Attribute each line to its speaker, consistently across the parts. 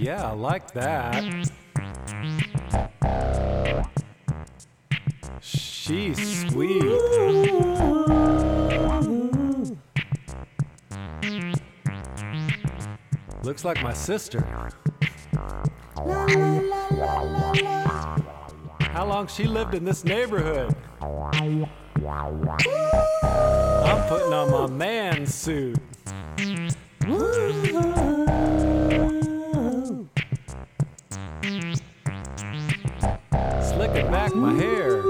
Speaker 1: yeah, I like that. She's sweet. Looks like my sister. How long she lived in this neighborhood? I'm putting on my man suit. Slicking back my hair.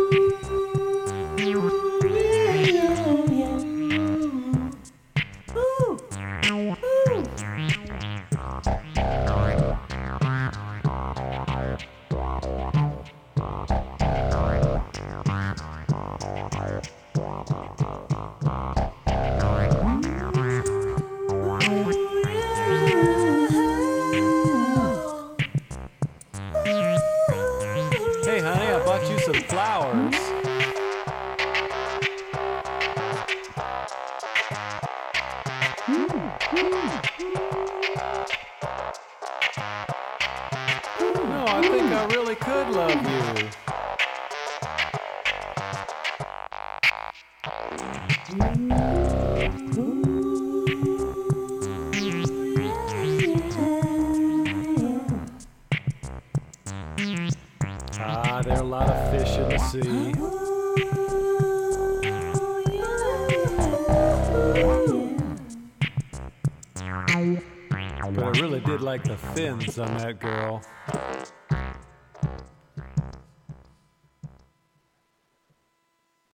Speaker 1: Hey honey, I bought you some flowers. No, I think I really could love you. Ah, there are a lot of fish in the sea. But I really did like the fins on that girl.